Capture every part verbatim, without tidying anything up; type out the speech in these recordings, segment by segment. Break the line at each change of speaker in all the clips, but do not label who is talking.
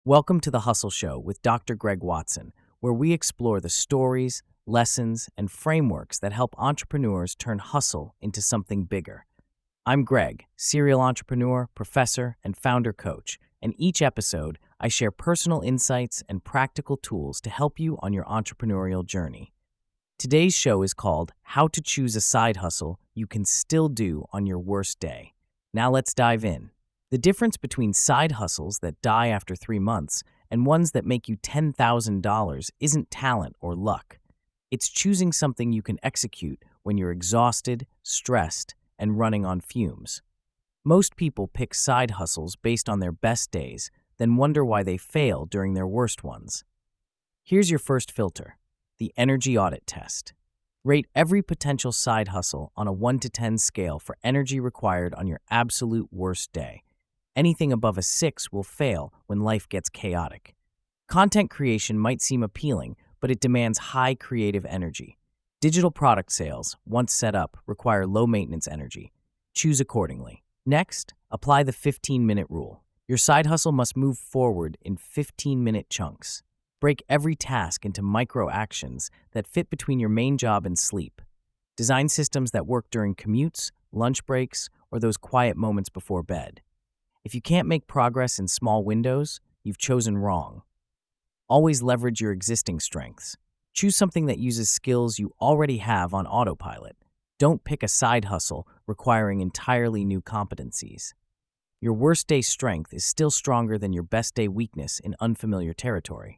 Welcome to the Hustle Show with Doctor Greg Watson, where we explore the stories, lessons, and frameworks that help entrepreneurs turn hustle into something bigger. I'm Greg, serial entrepreneur, professor, and founder coach, and each episode I share personal insights and practical tools to help you on your entrepreneurial journey. Today's show is called How to Choose a Side Hustle You Can Still Do on Your Worst Day. Now let's dive in. The difference between side hustles that die after three months and ones that make you ten thousand dollars isn't talent or luck. It's choosing something you can execute when you're exhausted, stressed, and running on fumes. Most people pick side hustles based on their best days, then wonder why they fail during their worst ones. Here's your first filter, the energy audit test. Rate every potential side hustle on a one to ten scale for energy required on your absolute worst day. Anything above a six will fail when life gets chaotic. Content creation might seem appealing, but it demands high creative energy. Digital product sales, once set up, require low maintenance energy. Choose accordingly. Next, apply the fifteen-minute rule. Your side hustle must move forward in fifteen-minute chunks. Break every task into micro actions that fit between your main job and sleep. Design systems that work during commutes, lunch breaks, or those quiet moments before bed. If you can't make progress in small windows, you've chosen wrong. Always leverage your existing strengths. Choose something that uses skills you already have on autopilot. Don't pick a side hustle requiring entirely new competencies. Your worst day strength is still stronger than your best day weakness in unfamiliar territory.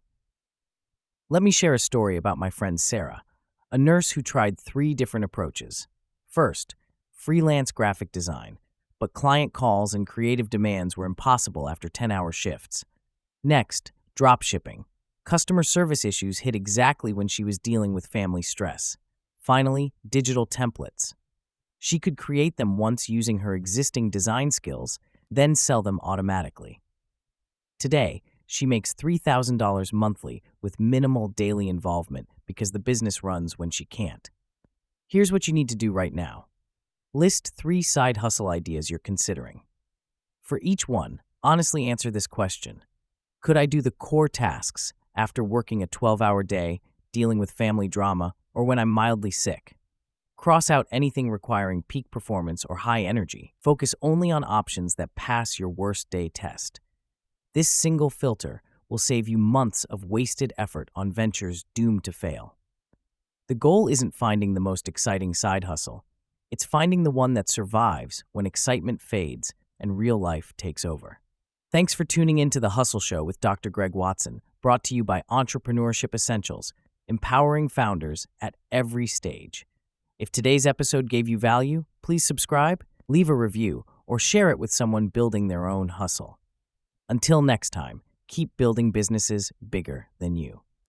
Let me share a story about my friend Sarah, a nurse who tried three different approaches. First, freelance graphic design. But client calls and creative demands were impossible after ten-hour shifts. Next, dropshipping. Customer service issues hit exactly when she was dealing with family stress. Finally, digital templates. She could create them once using her existing design skills, then sell them automatically. Today, she makes three thousand dollars monthly with minimal daily involvement because the business runs when she can't. Here's what you need to do right now. List three side hustle ideas you're considering. For each one, honestly answer this question. Could I do the core tasks after working a twelve-hour day, dealing with family drama, or when I'm mildly sick? Cross out anything requiring peak performance or high energy. Focus only on options that pass your worst day test. This single filter will save you months of wasted effort on ventures doomed to fail. The goal isn't finding the most exciting side hustle. It's finding the one that survives when excitement fades and real life takes over. Thanks for tuning in to The Hustle Show with Doctor Greg Watson, brought to you by Entrepreneurship Essentials, empowering founders at every stage. If today's episode gave you value, please subscribe, leave a review, or share it with someone building their own hustle. Until next time, keep building businesses bigger than you.